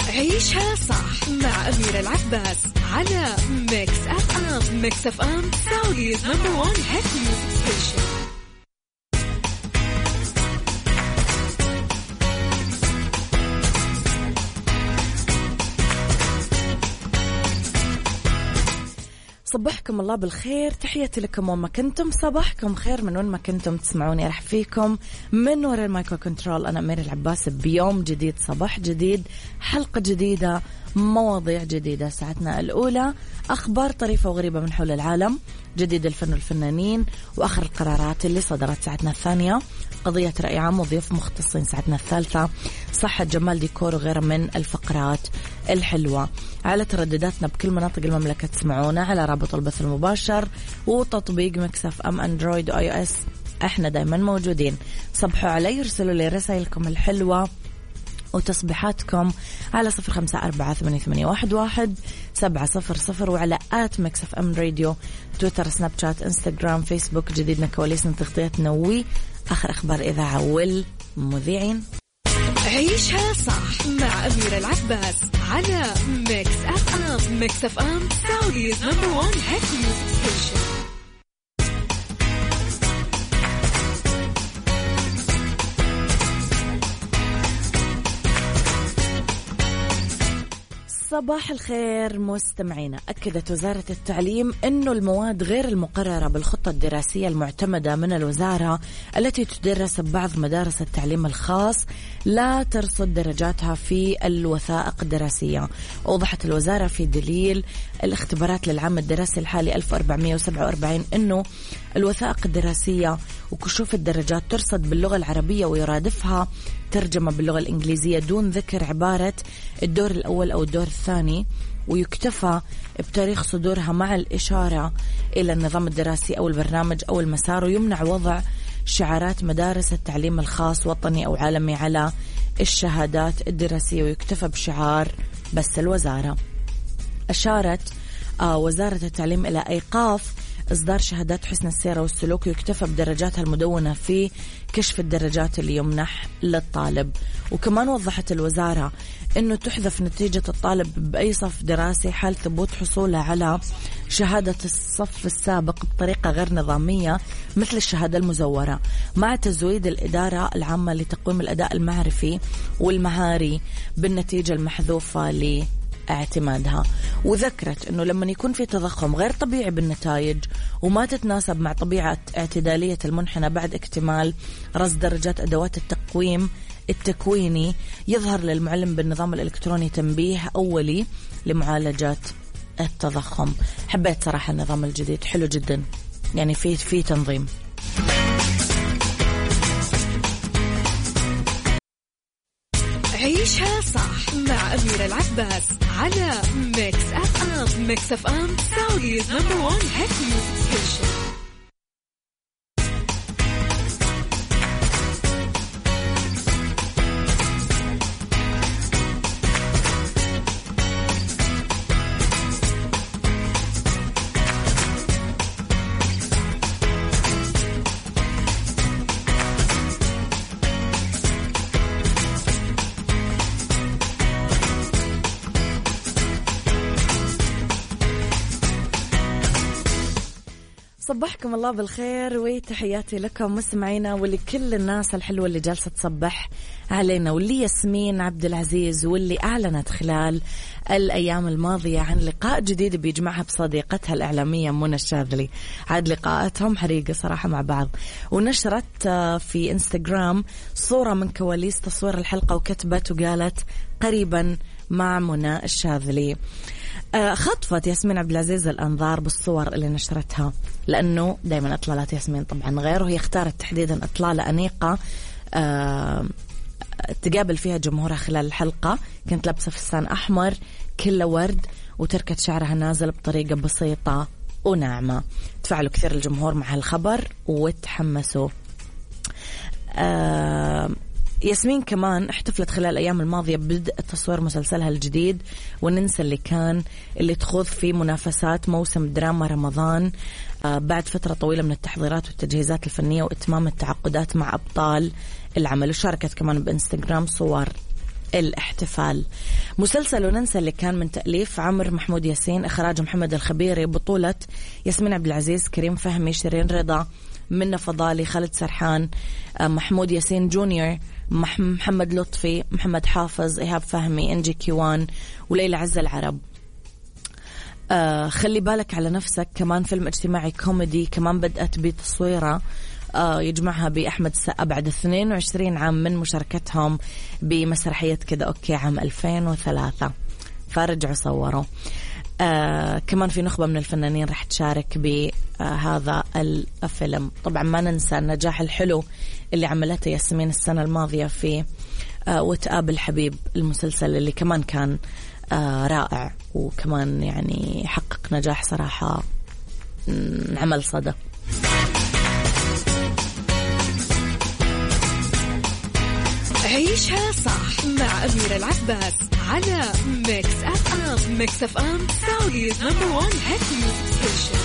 عيشها صح مع أميرة العباس على ميكس أف أم. ميكس أف أم سعوديز نمبر 1 هيت ميوزك ستيشن. صبحكم الله بالخير، تحياتي لكم وين ما كنتم، صباحكم خير من وين ما كنتم تسمعوني. رح فيكم من وراء المايكرو كنترول أنا أميرة العباس بيوم جديد، صباح جديد، حلقة جديدة، مواضيع جديدة. ساعتنا الأولى أخبار طريفة وغريبة من حول العالم، جديد الفن والفنانين، وآخر القرارات اللي صدرت. ساعتنا الثانية قضية رأي عام وضيوف مختصين. ساعتنا الثالثة صحة، جمال، ديكور وغيرها من الفقرات الحلوة. على تردداتنا بكل مناطق المملكة تسمعونا على رابط البث المباشر وتطبيق ميكس أف أم أندرويد وآي أو إس. احنا دايما موجودين. صبحوا علي، يرسلوا لي رسائلكم الحلوة وتصبيحاتكم على 0548811700 وعلى ميكس أف أم راديو، تويتر، سناب شات، انستغرام، فيسبوك. جديدنا، كواليسنا، تغطيتنا وآخر أخبار إذاعة والمذيعين. عيشها صح مع أميرة العباس على ميكس أف أم. ميكس أف أم سعوديز نمبر 1 هيت ميوزك ستيشن. صباح الخير مستمعينا. أكدت وزارة التعليم أنه المواد غير المقررة بالخطة الدراسية المعتمدة من الوزارة التي تدرس ببعض مدارس التعليم الخاص لا ترصد درجاتها في الوثائق الدراسية. أوضحت الوزارة في دليل الاختبارات للعام الدراسي الحالي 1447 أنه الوثائق الدراسية وكشوف الدرجات ترصد باللغة العربية ويرادفها ترجمة باللغة الإنجليزية دون ذكر عبارة الدور الأول أو الدور الثاني، ويكتفى بتاريخ صدورها مع الإشارة إلى النظام الدراسي أو البرنامج أو المسار. ويمنع وضع شعارات مدارس التعليم الخاص وطني أو عالمي على الشهادات الدراسية، ويكتفى بشعار بس الوزارة. أشارت وزارة التعليم إلى إيقاف إصدار شهادات حسن السيرة والسلوك، ويكتفى بدرجاتها المدونة في كشف الدرجات اللي يمنح للطالب. وكمان وضحت الوزارة أنه تحذف نتيجة الطالب بأي صف دراسي حال ثبوت حصوله على شهادة الصف السابق بطريقة غير نظامية مثل الشهادة المزورة، مع تزويد الإدارة العامة لتقويم الأداء المعرفي والمهاري بالنتيجة المحذوفة اعتمادها. وذكرت أنه لما يكون في تضخم غير طبيعي بالنتائج وما تتناسب مع طبيعة اعتدالية المنحنى بعد اكتمال رصد درجات أدوات التقويم التكويني، يظهر للمعلم بالنظام الإلكتروني تنبيه أولي لمعالجة التضخم. حبيت صراحة النظام الجديد، حلو جدا، يعني في تنظيم. عيشها صح مع أميرة العباس على ميكس أف أم. ميكس أف أم سعوديز نمبر 1 هيت ميوزك ستيشن. صبحكم الله بالخير وتحياتي لكم مستمعينا ولكل الناس الحلوة اللي جالسة تصبح علينا، واللي ياسمين عبد العزيز واللي أعلنت خلال الأيام الماضية عن لقاء جديد بيجمعها بصديقتها الإعلامية منى الشاذلي. عاد لقاءاتهم حريقة صراحة مع بعض، ونشرت في إنستغرام صورة من كواليس تصوير الحلقة وكتبت وقالت قريبا مع منى الشاذلي. خطفت ياسمين عبد العزيز الأنظار بالصور اللي نشرتها، لأنه دايما إطلالات ياسمين طبعا غير، وهي اختارت تحديدا إطلالة أنيقة تقابل فيها جمهورها خلال الحلقة. كانت لابسة فستان أحمر كله ورد وتركت شعرها نازل بطريقة بسيطة وناعمة. تفاعلوا كثير الجمهور مع هالخبر وتحمسوا. ياسمين كمان احتفلت خلال الأيام الماضية ببدء تصوير مسلسلها الجديد وننسى اللي كان، اللي تخوض في منافسات موسم دراما رمضان بعد فترة طويلة من التحضيرات والتجهيزات الفنية وإتمام التعاقدات مع أبطال العمل. وشاركت كمان بإنستغرام صور الاحتفال. مسلسل وننسى اللي كان من تأليف عمرو محمود ياسين، إخراج محمد الخبيري، بطولة ياسمين عبد العزيز، كريم فهمي، شيرين رضا، منى فضالي، خالد سرحان، محمود ياسين جونيور، محمد لطفي، محمد حافظ، إيهاب فهمي، إنجي كيوان، وليلى عز العرب. خلي بالك على نفسك، كمان فيلم اجتماعي كوميدي، كمان بدأت بتصويره، يجمعها بأحمد السقا بعد 22 عام من مشاركتهم بمسرحية كده أوكي عام 2003، فرجعوا صوروا. كمان في نخبة من الفنانين رح تشارك بهذا الفيلم. طبعا ما ننسى النجاح الحلو اللي عملته ياسمين السنة الماضية في وتقابل حبيب، المسلسل اللي كمان كان رائع، وكمان يعني حقق نجاح صراحة، عمل صدى. عيشها صح مع أميرة العباس على ميكس أف أم. ميكس أف أم سعوديز نمبر 1 هيت ميوزك ستيشن.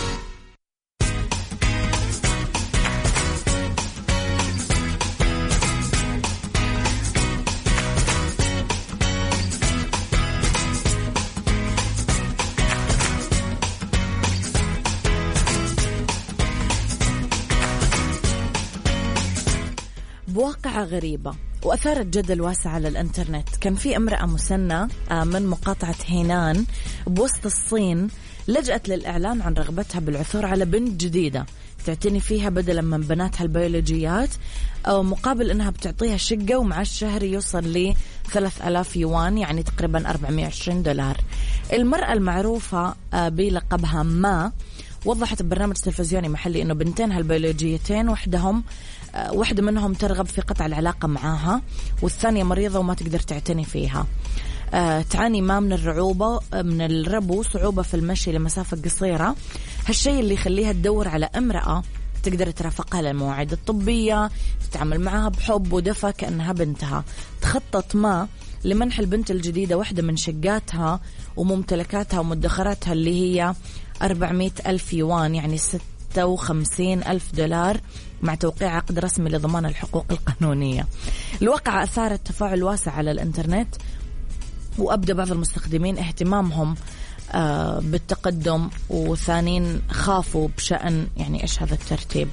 بواقعة غريبة وأثارت جدل واسع على الإنترنت. كان في امرأة مسنة من مقاطعة هينان بوسط الصين لجأت للإعلان عن رغبتها بالعثور على بنت جديدة تعتني فيها بدلا من بناتها البيولوجيات، أو مقابل أنها بتعطيها شقة ومعاش شهري يوصل ل 3000 يوان، يعني تقريبا 420 دولار. المرأة المعروفة بلقبها ما وضحت ببرنامج تلفزيوني محلي أنه بنتين البيولوجيتين واحدة منهم ترغب في قطع العلاقة معاها، والثانية مريضة وما تقدر تعتني فيها. تعاني ما من الرعوبة من الربو، صعوبة في المشي لمسافة قصيرة، هالشيء اللي يخليها تدور على امرأة تقدر ترافقها للمواعيد الطبية، تتعامل معها بحب ودفى كأنها بنتها. تخطط ما لمنح البنت الجديدة واحدة من شقاتها وممتلكاتها ومدخراتها اللي هي 400,000 يوان، يعني 56,000 دولار، مع توقيع عقد رسمي لضمان الحقوق القانونية. الواقعة أثارت تفاعل واسع على الإنترنت، وأبدأ بعض المستخدمين اهتمامهم بالتقدم، وثانيين خافوا بشأن يعني إيش هذا الترتيب.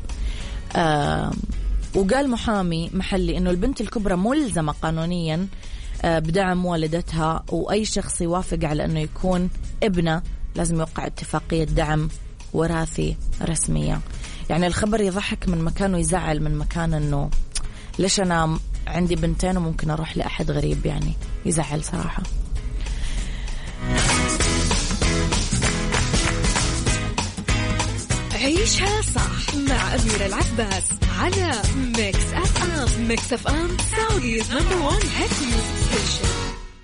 وقال محامي محلي إنه البنت الكبرى ملزمة قانونيا بدعم والدتها، وأي شخص يوافق على أنه يكون ابنه لازم يوقع اتفاقية دعم وراثي رسمية. يعني الخبر يضحك من مكان ويزعل من مكان، إنه ليش أنا عندي بنتين وممكن أروح لأحد غريب، يعني يزعل صراحة. عيشها صح مع أميرة العباس على ميكس أف أم. ميكس أف أم سعوديز نمبر 1 هيت ميوزك ستيشن.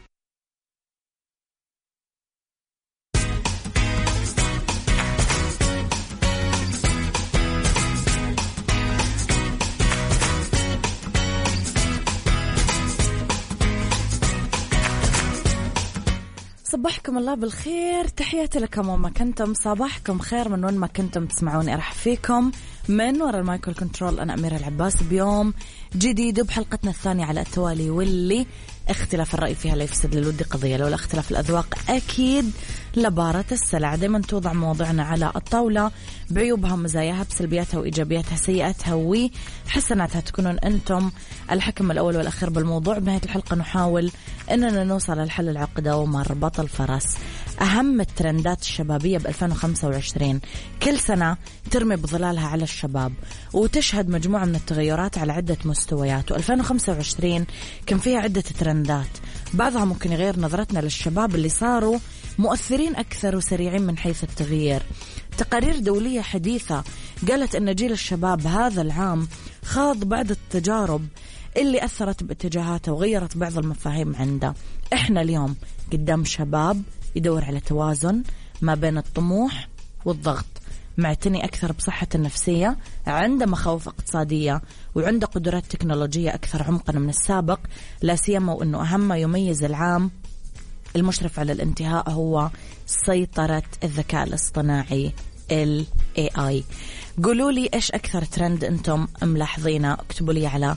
صباحكم الله بالخير، تحياتي لكم وما كنتم، صباحكم خير من وين ما كنتم تسمعوني. أرحب فيكم من وراء المايكل كنترول، أنا أميرة العباس بيوم جديد وبحلقتنا الثانية على التوالي، واللي اختلاف الرأي فيها لا يفسد للود قضية، لولا اختلاف الأذواق أكيد لبارة السلع. دايما توضع مواضيعنا على الطاولة بعيوبها ومزاياها، بسلبياتها وإيجابياتها، سيئاتها وحسناتها، تكونون أنتم الحكم الأول والأخير بالموضوع. بنهاية الحلقة نحاول أننا نوصل للحل العقدة ومربط الفرس. أهم الترندات الشبابية ب2025 كل سنة ترمي بظلالها على الشباب وتشهد مجموعة من التغيرات على عدة مستويات، و2025 كان فيها عدة ترندات، بعضها ممكن يغير نظرتنا للشباب اللي صاروا مؤثرين أكثر وسريعين من حيث التغيير. تقارير دولية حديثة قالت أن جيل الشباب هذا العام خاض بعض التجارب اللي أثرت باتجاهاته وغيرت بعض المفاهيم عنده. إحنا اليوم قدام شباب يدور على توازن ما بين الطموح والضغط، معتني أكثر بصحة النفسية، عنده مخاوف اقتصادية، وعنده قدرات تكنولوجية أكثر عمقا من السابق، لا سيما وأنه أهم ما يميز العام المشرف على الانتهاء هو سيطرة الذكاء الاصطناعي AI. قولوا لي إيش أكثر ترند أنتم ملاحظينه، اكتبوا لي على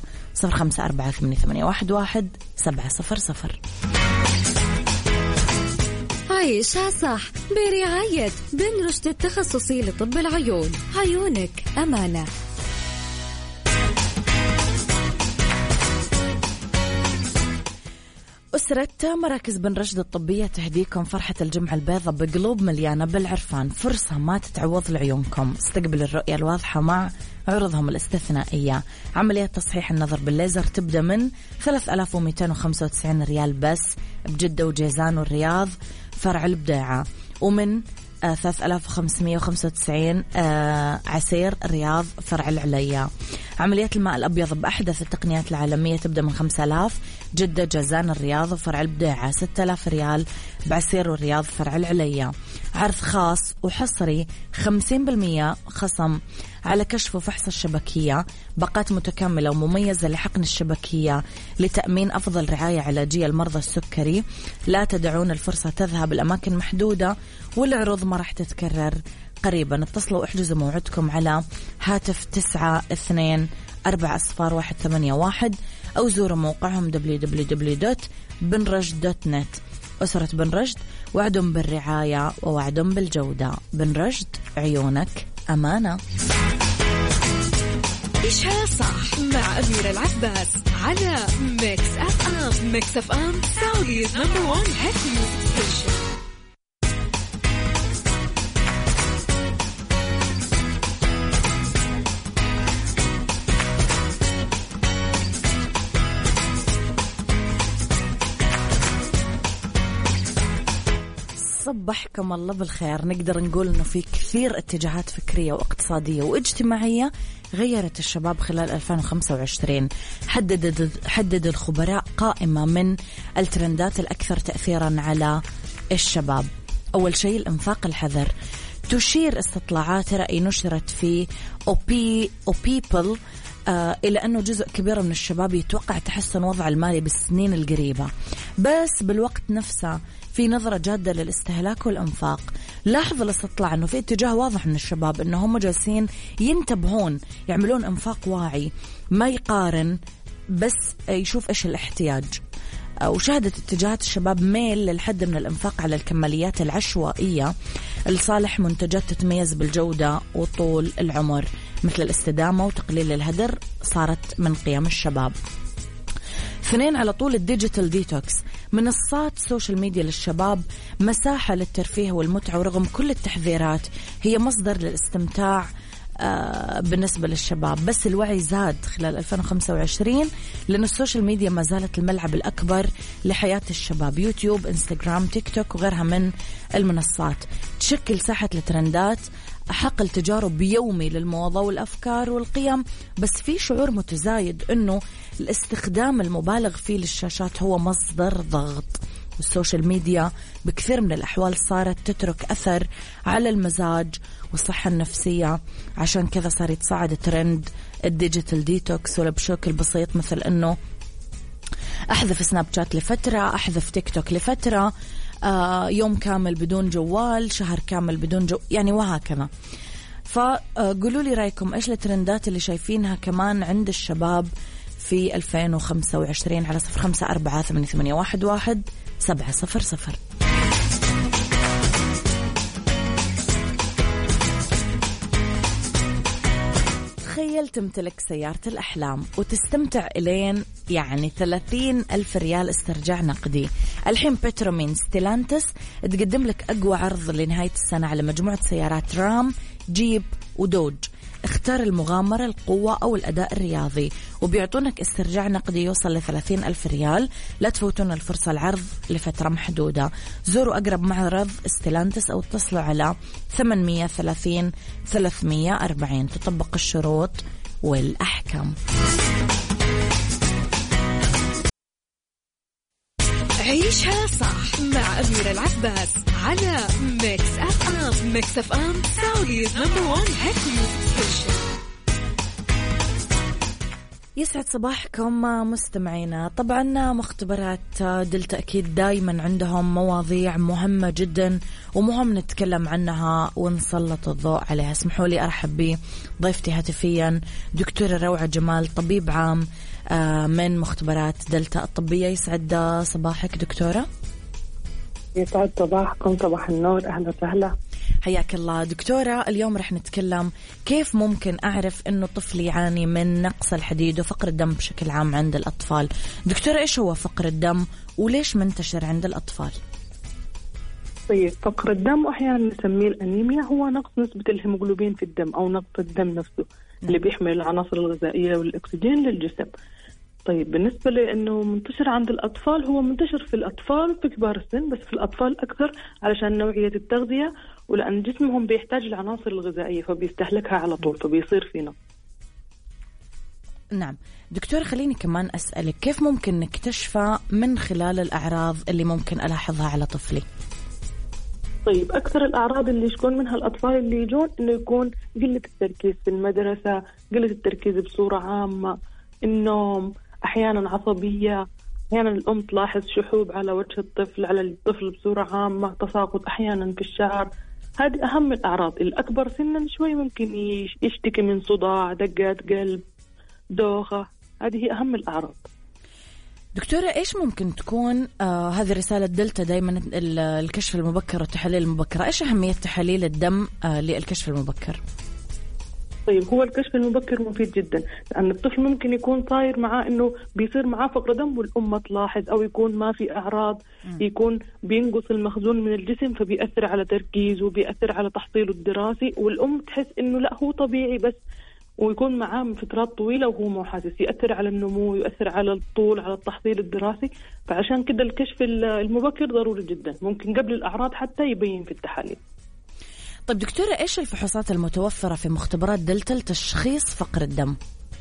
0548811700. عيشها صح برعاية بن رشد التخصصي لطب العيون. عيونك أمانة. أسرة مراكز بن رشد الطبية تهديكم فرحة الجمعة البيضاء بقلوب مليانة بالعرفان، فرصة ما تتعوض لعيونكم. استقبل الرؤية الواضحة مع عروضهم الاستثنائية. عملية تصحيح النظر بالليزر تبدأ من 3295 ريال بس بجدة وجيزان والرياض فرع البداعة، ومن 3595 عسير الرياض فرع العليا. عمليات الماء الأبيض بأحدث التقنيات العالمية تبدأ من 5000 جدة جازان الرياض فرع البداعة، 6000 ريال بعسير والرياض فرع العليا. عرض خاص وحصري 50% خصم على كشف وفحص الشبكية، باقات متكاملة ومميزة لحقن الشبكية لتأمين أفضل رعاية علاجية لمرضى السكري. لا تدعون الفرصة تذهب، الأماكن محدودة والعروض ما راح تتكرر قريبا. اتصلوا احجزوا موعدكم على هاتف 92400181 أو زوروا موقعهم www.benrjd.net. أسرة بن رشد وعدهم بالرعاية ووعدهم بالجودة. بن رشد عيونك أمانة. عيشها صح مع أميرة العباس على ميكس أف أم. ميكس أف أم سعوديز نمبر 1 هيت ميوزك ستيشن. صبحكم الله بالخير. نقدر نقول أنه في كثير اتجاهات فكرية واقتصادية واجتماعية غيرت الشباب خلال 2025. حدد الخبراء قائمة من الترندات الأكثر تأثيرا على الشباب. أول شيء الإنفاق الحذر. تشير استطلاعات رأي نشرت في أوبيبل إلى أنه جزء كبير من الشباب يتوقع تحسن وضع المالي بالسنين القريبة، بس بالوقت نفسه في نظرة جادة للاستهلاك والإنفاق. لاحظ الاستطلاع أنه في اتجاه واضح من الشباب أنه هم جالسين ينتبهون، يعملون إنفاق واعي، ما يقارن بس يشوف إيش الاحتياج. وشهدت اتجاهات الشباب ميل للحد من الإنفاق على الكماليات العشوائية لصالح منتجات تتميز بالجودة وطول العمر، مثل الاستدامة وتقليل الهدر صارت من قيم الشباب. 2 على طول الديجيتال ديتوكس. منصات سوشيال ميديا للشباب مساحة للترفيه والمتعة، ورغم كل التحذيرات هي مصدر للاستمتاع بالنسبة للشباب. بس الوعي زاد خلال 2025 لأن السوشيال ميديا ما زالت الملعب الأكبر لحياة الشباب. يوتيوب، إنستغرام، تيك توك وغيرها من المنصات تشكل ساحة لترندات، حقل تجارب يومي للموضة والأفكار والقيم. بس في شعور متزايد أنه الاستخدام المبالغ فيه للشاشات هو مصدر ضغط. والسوشيال ميديا بكثير من الأحوال صارت تترك أثر على المزاج والصحة النفسية، عشان كذا صار يتصاعد ترند الديجيتال ديتوكس، ولا بشكل بسيط مثل أنه أحذف سناب شات لفترة، أحذف تيك توك لفترة، يوم كامل بدون جوال، شهر كامل بدون يعني وهكذا. فقولوا لي رأيكم إيش الترندات اللي شايفينها كمان عند الشباب في 2025 على 0548811700. تخيل تمتلك سيارة الأحلام وتستمتع إلين 30,000 ريال استرجاع نقدي. الحين بترومين ستيلانتس تقدم لك أقوى عرض لنهاية السنة على مجموعة سيارات رام، جيب ودوج. اختار المغامرة، القوة أو الأداء الرياضي، وبيعطونك استرجاع نقدي يوصل 30,000 ريال. لا تفوتون الفرصة، العرض لفترة محدودة. زوروا أقرب معرض ستيلانتس أو اتصلوا على 830 340. تطبق الشروط والأحكام. عيشها صح مع أميرة العباس على ميكس أف أم. ميكس أف أم سعوديز نمبر 1 هيت ميوزك ستيشن. يسعد صباحكم مستمعينا. طبعا مختبرات دلتا أكيد دايما عندهم مواضيع مهمة جدا ومهم نتكلم عنها ونسلط الضوء عليها. اسمحوا لي أرحب بضيفتي هاتفيا دكتورة روعة جمال، طبيب عام من مختبرات دلتا الطبية. يسعد صباحك دكتورة. يسعد صباحكم، صباح النور، أهلا وسهلا. حياك الله دكتورة. اليوم رح نتكلم كيف ممكن أعرف أنه طفلي يعاني من نقص الحديد وفقر الدم بشكل عام عند الأطفال. دكتورة، إيش هو فقر الدم وليش منتشر عند الأطفال؟ طيب، فقر الدم أحيانا نسميه الأنيميا، هو نقص نسبة الهيموغلوبين في الدم أو نقص الدم نفسه اللي بيحمل العناصر الغذائية والأكسجين للجسم. طيب، بالنسبة لأنه منتشر عند الأطفال، هو منتشر في الأطفال في كبار السن، بس في الأطفال أكثر علشان نوعية التغذية، ولأن جسمهم بيحتاج العناصر الغذائية فبيستهلكها على طول، فبيصير في نقص. نعم دكتور، خليني كمان أسألك كيف ممكن نكتشفها من خلال الأعراض اللي ممكن ألاحظها على طفلي؟ طيب، أكثر الأعراض اللي يشكون منها الأطفال اللي يجون إنه يكون قلة التركيز في المدرسة، قلة التركيز بصورة عامة، النوم، أحيانا عصبية، أحيانا الأم تلاحظ شحوب على وجه الطفل، على الطفل بصورة عامة، تساقط أحيانا في الشعر. هذه أهم الأعراض. الأكبر سنا شوي ممكن يشتكي من صداع، دقات قلب، دوخة. هذه أهم الأعراض. دكتورة، إيش ممكن تكون هذه رسالة دلتا دايما الكشف المبكر والتحاليل المبكرة، إيش أهمية تحاليل الدم للكشف المبكر؟ طيب، هو الكشف المبكر مفيد جدا، لأن الطفل ممكن يكون صاير معاه إنه بيصير معاه فقر دم والأم تلاحظ، أو يكون ما في أعراض، يكون بينقص المخزون من الجسم فبيأثر على تركيزه وبيأثر على تحصيله الدراسي، والأم تحس إنه لا هو طبيعي بس، ويكون معاه من فترات طويلة وهو مو حاسس، يأثر على النمو، يؤثر على الطول، على التحصيل الدراسي. فعشان كده الكشف المبكر ضروري جدا، ممكن قبل الأعراض حتى يبين في التحاليل. طيب دكتورة، إيش الفحوصات المتوفرة في مختبرات دلتا لتشخيص فقر الدم؟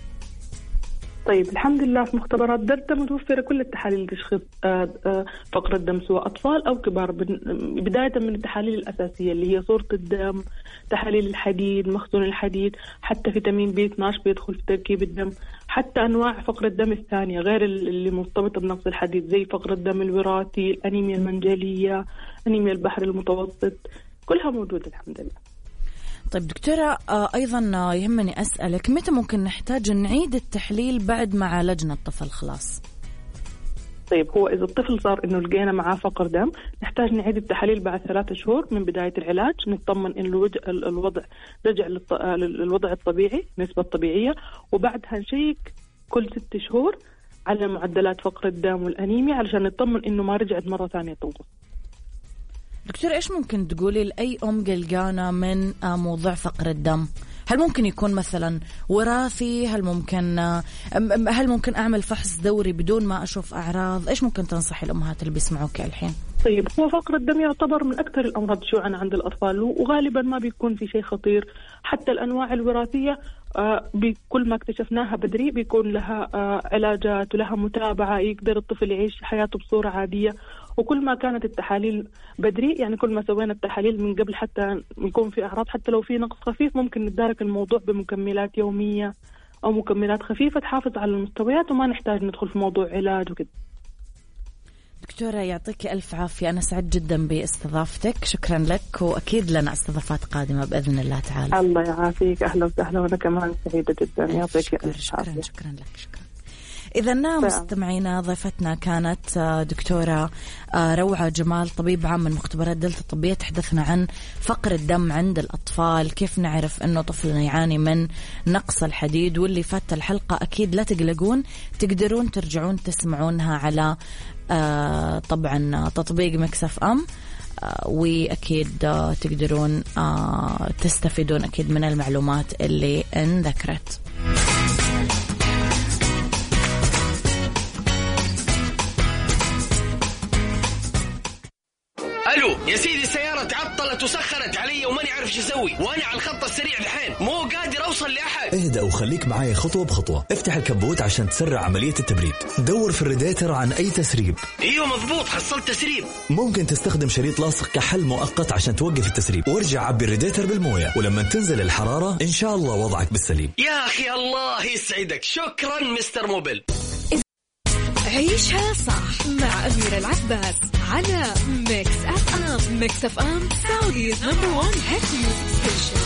طيب، الحمد لله في مختبرات دلتا متوفرة كل التحاليل لتشخيص فقر الدم سواء أطفال أو كبار، بداية من التحاليل الأساسية اللي هي صورة الدم، تحاليل الحديد، مخزون الحديد، حتى فيتامين B12 بيدخل في تركيب الدم، حتى أنواع فقر الدم الثانية غير اللي مرتبطة بنقص الحديد زي فقر الدم الوراثي، الأنيميا المنجلية، أنيميا البحر المتوسط، كلها موجودة الحمد لله. طيب دكتورة، أيضا يهمني أسألك متى ممكن نحتاج نعيد التحليل بعد ما عالجنا الطفل خلاص؟ طيب، هو إذا الطفل صار إنه لقينا معاه فقر دم، نحتاج نعيد التحاليل بعد 3 شهور من بداية العلاج، نطمن إنه الوضع رجع للوضع الطبيعي، نسبة طبيعية، وبعدها نشيك كل 6 شهور على معدلات فقر الدم والأنيميا علشان نطمن إنه ما رجعت مرة ثانية تنقص. دكتور، إيش ممكن تقولي لأي أم قلقانة من موضوع فقر الدم؟ هل ممكن يكون مثلا وراثي؟ هل ممكن أعمل فحص دوري بدون ما أشوف أعراض؟ إيش ممكن تنصحي الأمهات اللي بيسمعوك الحين؟ طيب، هو فقر الدم يعتبر من أكثر الأمراض شيوعاً عند الأطفال، وغالباً ما بيكون في شيء خطير. حتى الأنواع الوراثية بكل ما اكتشفناها بدري بيكون لها علاجات ولها متابعة، يقدر الطفل يعيش حياته بصورة عادية. وكل ما كانت التحاليل بدري، يعني كل ما سوينا التحاليل من قبل حتى يكون في أعراض، حتى لو في نقص خفيف ممكن نتدارك الموضوع بمكملات يومية أو مكملات خفيفة تحافظ على المستويات، وما نحتاج ندخل في موضوع علاج وكده. دكتورة، يعطيك ألف عافية، أنا سعيد جدا باستضافتك، شكرا لك، وأكيد لنا استضافات قادمة بإذن الله تعالى. الله يعافيك، أهلا وسهلا، وأنا كمان سعيدة جدا. يعطيك ألف عافية. شكرا لك. شكرا. إذا مستمعينا، ضيفتنا كانت دكتورة روعة جمال، طبيب عام من مختبرات دلتا الطبية، تحدثنا عن فقر الدم عند الأطفال، كيف نعرف أنه طفلنا يعاني من نقص الحديد. واللي فات الحلقة أكيد لا تقلقون، تقدرون ترجعون تسمعونها على طبعا تطبيق ميكس اف ام، وأكيد تقدرون تستفيدون أكيد من المعلومات اللي انذكرت. الو يا سيدي، السيارة تعطلت وسخرت علي وماني عارف شو اسوي، وانا على الخط السريع الحين مو قادر اوصل لاحد. اهدأ وخليك معاي خطوة بخطوة. افتح الكبوت عشان تسرع عملية التبريد. دور في الراديتر عن اي تسريب. ايوه مضبوط، حصلت تسريب. ممكن تستخدم شريط لاصق كحل مؤقت عشان توقف التسريب، وارجع عبي الراديتر بالموية، ولما تنزل الحرارة ان شاء الله وضعك بالسليم. يا اخي الله يسعدك، شكرا مستر موبل. عيشها صح مع أميرة العباس على ميكس أف أم. ميكس أف أم سعوديز نمبر 1 هيت ميوزك ستيشن.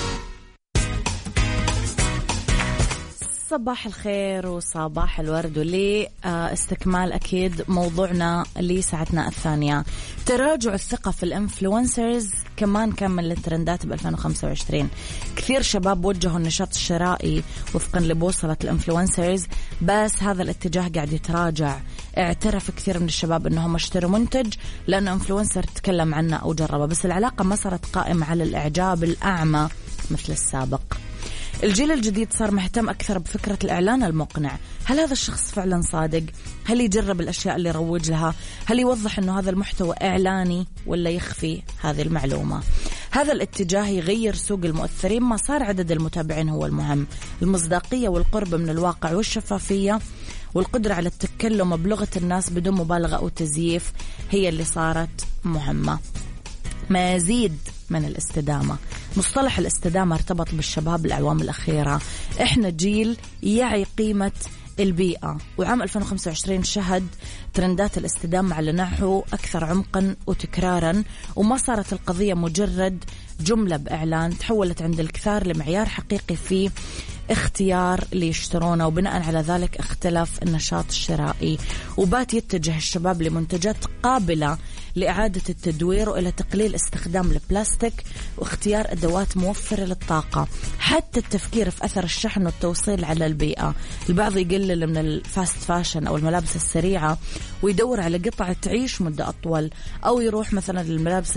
صباح الخير وصباح الورد، ولي استكمال أكيد موضوعنا اللي ساعتنا الثانية. تراجع الثقة في الانفلونسرز كمان كان من الترندات ب2025. كثير شباب وجهوا النشاط الشرائي وفقا لبوصلة الانفلونسرز، بس هذا الاتجاه قاعد يتراجع. اعترف كثير من الشباب انهم اشتروا منتج لأنه انفلونسر تكلم عنه أو جربه، بس العلاقة ما صارت قائمة على الإعجاب الأعمى مثل السابق. الجيل الجديد صار مهتم أكثر بفكرة الإعلان المقنع. هل هذا الشخص فعلا صادق؟ هل يجرب الأشياء اللي يروج لها؟ هل يوضح أنه هذا المحتوى إعلاني ولا يخفي هذه المعلومة؟ هذا الاتجاه يغير سوق المؤثرين. ما صار عدد المتابعين هو المهم، المصداقية والقرب من الواقع والشفافية والقدرة على التكلم بلغة الناس بدون مبالغة أو تزييف هي اللي صارت مهمة. مزيد من الاستدامة. مصطلح الاستدامة ارتبط بالشباب الأعوام الأخيرة. احنا جيل يعي قيمة البيئة، وعام 2025 شهد ترندات الاستدامة على نحو أكثر عمقا وتكرارا، وما صارت القضية مجرد جملة بإعلان، تحولت عند الكثار لمعيار حقيقي في اختيار اللي يشترونه، وبناء على ذلك اختلف النشاط الشرائي، وبات يتجه الشباب لمنتجات قابلة لإعادة التدوير وإلى تقليل استخدام البلاستيك واختيار أدوات موفرة للطاقة. حتى التفكير في أثر الشحن والتوصيل على البيئة. البعض يقلل من الفاست فاشن أو الملابس السريعة ويدور على قطعة تعيش مدة أطول، أو يروح مثلا للملابس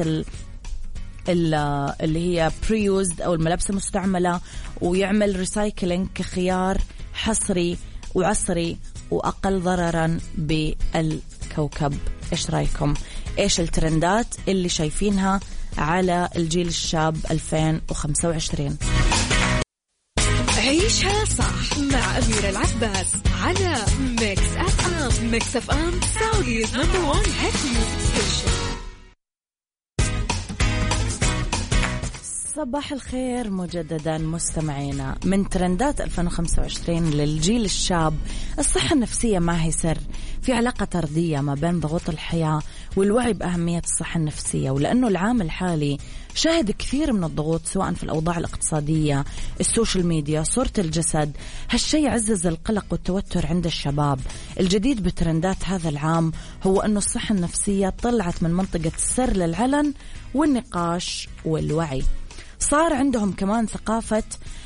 اللي هي بريوزد أو الملابس المستعملة ويعمل ريسايكلينج كخيار حصري وعصري وأقل ضررا بالكوكب. إيش رأيكم؟ إيش الترندات اللي شايفينها على الجيل الشاب 2025؟ عيشها صح مع أميرة العباس على ميكس أف أم. ميكس أف أم سعوديز نمبر 1 هيت ميوزك ستيشن. صباح الخير مجددا مستمعينا. من ترندات 2025 للجيل الشاب، الصحة النفسية ما هي سر، في علاقة طردية ما بين ضغوط الحياة والوعي بأهمية الصحة النفسية. ولأنه العام الحالي شاهد كثير من الضغوط سواء في الأوضاع الاقتصادية، السوشيال ميديا، صورة الجسد، هالشيء عزز القلق والتوتر عند الشباب. الجديد بترندات هذا العام هو أنه الصحة النفسية طلعت من منطقة السر للعلن والنقاش والوعي. صار عندهم كمان ثقافة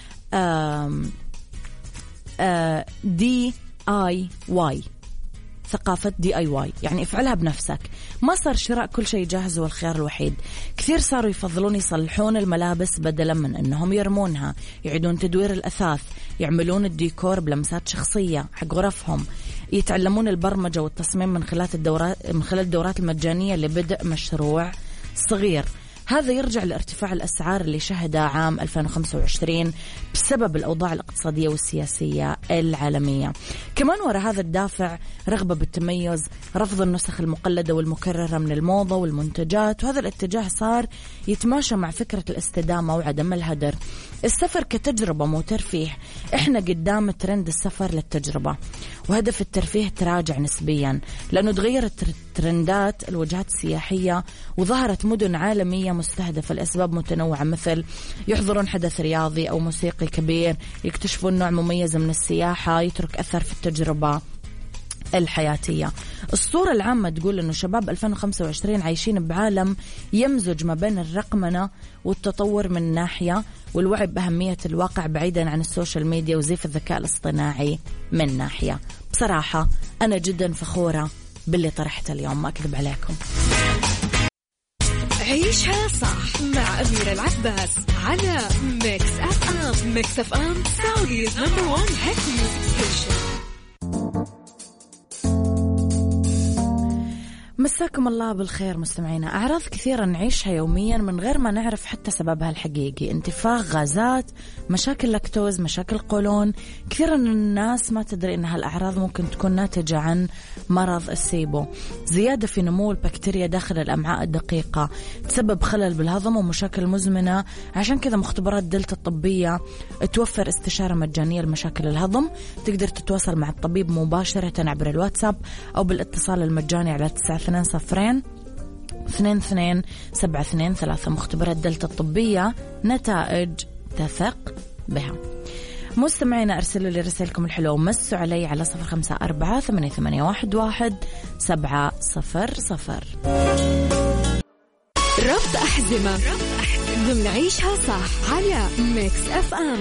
DIY، ثقافة DIY يعني افعلها بنفسك. ما صار شراء كل شيء جاهز هو الخيار الوحيد. كثير صاروا يفضلون يصلحون الملابس بدلا من أنهم يرمونها، يعيدون تدوير الأثاث، يعملون الديكور بلمسات شخصية حق غرفهم، يتعلمون البرمجة والتصميم من خلال الدورات المجانية لبدء مشروع صغير. هذا يرجع لارتفاع الأسعار اللي شهدها عام 2025 بسبب الأوضاع الاقتصادية والسياسية العالمية. كمان وراء هذا الدافع رغبة بالتميز، رفض النسخ المقلدة والمكررة من الموضة والمنتجات، وهذا الاتجاه صار يتماشى مع فكرة الاستدامة وعدم الهدر. السفر كتجربة مو ترفيه. احنا قدام ترند السفر للتجربة، وهدف الترفيه تراجع نسبيا لأنه تغيرت ترندات الوجهات السياحية وظهرت مدن عالمية مستهدفة لأسباب متنوعة، مثل يحضرون حدث رياضي أو موسيقي كبير، يكتشفون نوع مميز من السياحة يترك أثر في التجربة الحياتية. الصورة العامة تقول أنه شباب 2025 عايشين بعالم يمزج ما بين الرقمنة والتطور من ناحية، والوعي بأهمية الواقع بعيدا عن السوشيال ميديا وزيف الذكاء الاصطناعي من ناحية. بصراحة أنا جدا فخورة باللي طرحته اليوم، ما أكذب عليكم. عيشها صح مع أميرة العباس على ميكس أف أم. ميكس أف أم سعوديز نمبر 1 هيت ميوزك ستيشن. مساكم الله بالخير مستمعينا. أعراض كثيرة نعيشها يوميا من غير ما نعرف حتى سببها الحقيقي، انتفاخ، غازات، مشاكل لاكتوز، مشاكل قولون. كثير من الناس ما تدري أن هالأعراض ممكن تكون ناتجة عن مرض السيبو، زيادة في نمو البكتيريا داخل الأمعاء الدقيقة، تسبب خلل بالهضم ومشاكل مزمنة. عشان كذا مختبرات دلتا الطبية توفر استشارة مجانية لمشاكل الهضم. تقدر تتواصل مع الطبيب مباشرة عبر الواتساب أو بالاتصال المجاني على 92-22-723. مختبرات دلتا الطبية، نتائج تثق بها. مستمعينا أرسلوا لي رسائلكم الحلوة ومسوا علي على 0548811700. ربط أحزمة ضمن عيشها صح على ميكس اف ام.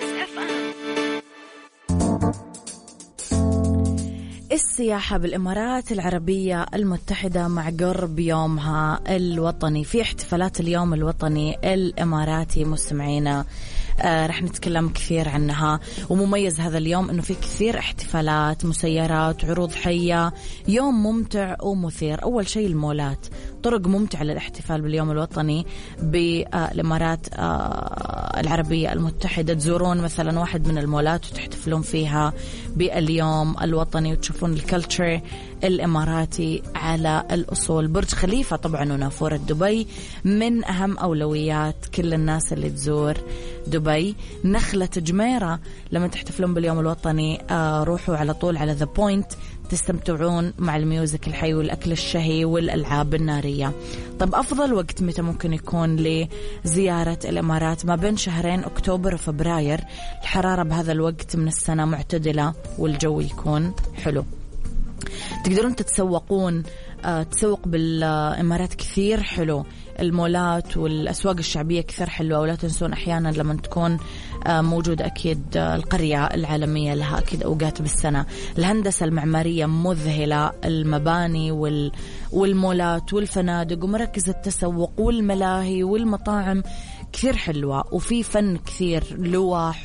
السياحة بالإمارات العربية المتحدة مع قرب يومها الوطني، في احتفالات اليوم الوطني الإماراتي مستمعينا. رح نتكلم كثير عنها، ومميز هذا اليوم أنه في كثير احتفالات، مسيرات، عروض حية، يوم ممتع ومثير. أول شيء المولات، طرق ممتعة للاحتفال باليوم الوطني بالإمارات العربية المتحدة. تزورون مثلا واحد من المولات وتحتفلون فيها باليوم الوطني وتشوفون الكالتشر الإماراتي على الأصول. برج خليفة طبعا ونافورة دبي من أهم أولويات كل الناس اللي تزور دبي. نخلة جميرة لما تحتفلون باليوم الوطني روحوا على طول على ذا بوينت، تستمتعون مع الميوزك الحي والأكل الشهي والألعاب النارية. طب أفضل وقت متى ممكن يكون لزيارة الإمارات؟ ما بين شهرين أكتوبر وفبراير. الحرارة بهذا الوقت من السنة معتدلة والجو يكون حلو. تقدرون تتسوقون، تسوق بالإمارات كثير حلو. المولات والأسواق الشعبية كثير حلوة. ولا تنسون أحيانا لما تكون موجود أكيد القرية العالمية لها أكيد أوقات بالسنة. الهندسة المعمارية مذهلة، المباني والمولات والفنادق ومراكز التسوق والملاهي والمطاعم كثير حلوة. وفي فن كثير، لوح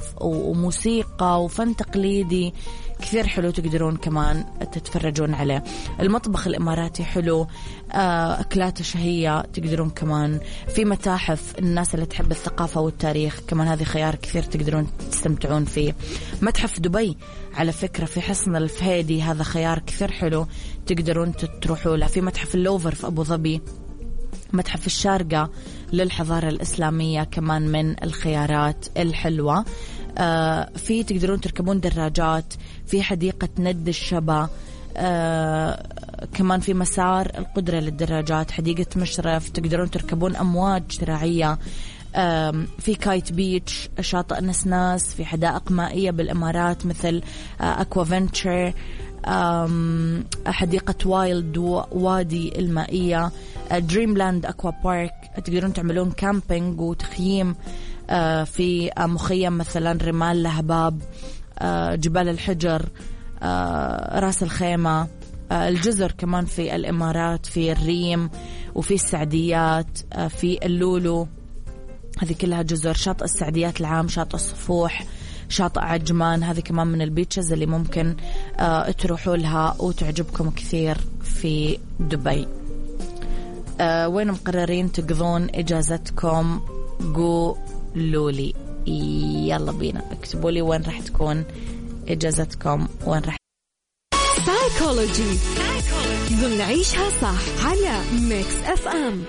وموسيقى وفن تقليدي كثير حلو، تقدرون كمان تتفرجون عليه. المطبخ الإماراتي حلو، أكلات شهية تقدرون كمان. في متاحف، الناس اللي تحب الثقافة والتاريخ كمان هذه خيار كثير تقدرون تستمتعون فيه. متحف دبي على فكرة في حصن الفهيدي، هذا خيار كثير حلو تقدرون تروحوا له. في متحف اللوفر في أبو ظبي. متحف الشارقة للحضارة الإسلامية كمان من الخيارات الحلوة. في تقدرون تركبون دراجات في حديقة ند الشبا. كمان في مسار القدرة للدراجات، حديقة مشرف، تقدرون تركبون أمواج شراعية. في كايت بيتش، شاطئ نسناس، في حدائق مائية بالإمارات مثل أكوا فنتشر، حديقة وايلد وادي المائية، دريملاند أكوا بارك. تقدرون تعملون كامبينج وتخييم في مخيم مثلا رمال لهباب، جبال الحجر، راس الخيمة، الجزر كمان في الإمارات، في الريم وفي السعديات، في اللولو، هذه كلها جزر. شاطئ السعديات العام، شاطئ الصفوح، شاطئ عجمان، هذه كمان من البيتشز اللي ممكن تروحوا لها وتعجبكم كثير في دبي. وين مقررين تقضون إجازتكم؟ قولوا لي، يلا بينا اكتبوا لي وين راح تكون إجازتكم، وين راح. سايكولوجي ضمن عيشها صح على ميكس اف ام.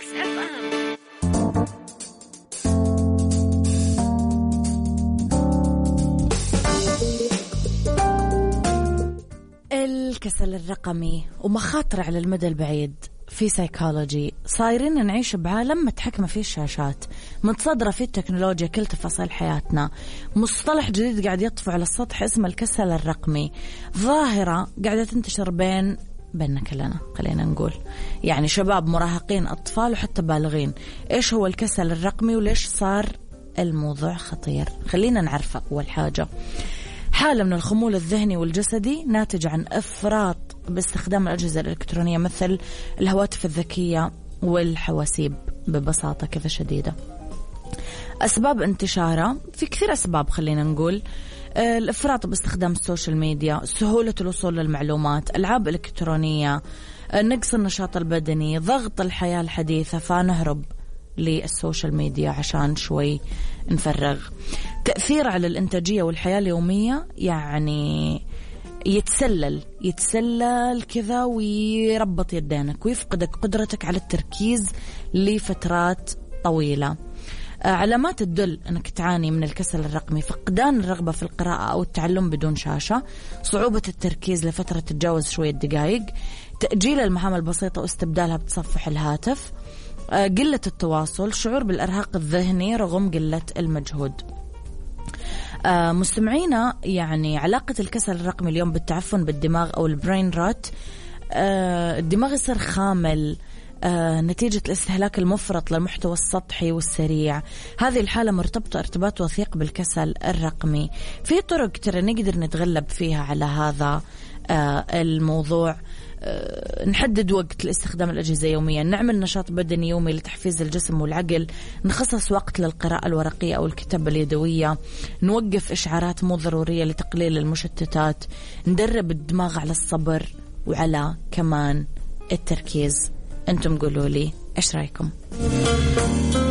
الكسل الرقمي ومخاطر على المدى البعيد. في سايكولوجي صايرين نعيش بعالم متحكمة فيه الشاشات، متصدرة فيه التكنولوجيا كل تفاصيل حياتنا. مصطلح جديد قاعد يطفو على السطح اسمه الكسل الرقمي، ظاهرة قاعدة تنتشر بيننا كلنا، خلينا نقول يعني شباب، مراهقين، أطفال وحتى بالغين. إيش هو الكسل الرقمي وليش صار الموضوع خطير؟ خلينا نعرفه. أول حاجة، حالة من الخمول الذهني والجسدي ناتج عن إفراط باستخدام الأجهزة الإلكترونية مثل الهواتف الذكية والحواسيب، ببساطة كذا شديدة. أسباب انتشاره في كثير أسباب، خلينا نقول الإفراط باستخدام السوشيال ميديا، سهولة الوصول للمعلومات، ألعاب إلكترونية، نقص النشاط البدني، ضغط الحياة الحديثة، فنهرب للسوشيال ميديا عشان شوي نفرغ. تأثير على الإنتاجية والحياة اليومية، يعني يتسلل كذا ويربط يدينك ويفقدك قدرتك على التركيز لفترات طويلة. علامات تدل أنك تعاني من الكسل الرقمي: فقدان الرغبة في القراءة أو التعلم بدون شاشة، صعوبة التركيز لفترة تتجاوز شوية دقائق، تأجيل المهام البسيطة واستبدالها بتصفح الهاتف، قلة التواصل، شعور بالإرهاق الذهني رغم قلة المجهود. مستمعينا، يعني علاقة الكسل الرقمي اليوم بالتعفن بالدماغ أو البرين روت. الدماغ يصير خامل نتيجة الاستهلاك المفرط للمحتوى السطحي والسريع. هذه الحالة مرتبطة ارتباط وثيق بالكسل الرقمي. في طرق ترى نقدر نتغلب فيها على هذا الموضوع. نحدد وقت لاستخدام الأجهزة يوميا، نعمل نشاط بدني يومي لتحفيز الجسم والعقل، نخصص وقت للقراءة الورقية أو الكتابة اليدوية، نوقف إشعارات مو ضرورية لتقليل المشتتات، ندرب الدماغ على الصبر وعلى كمان التركيز. أنتم قولوا لي إيش رأيكم؟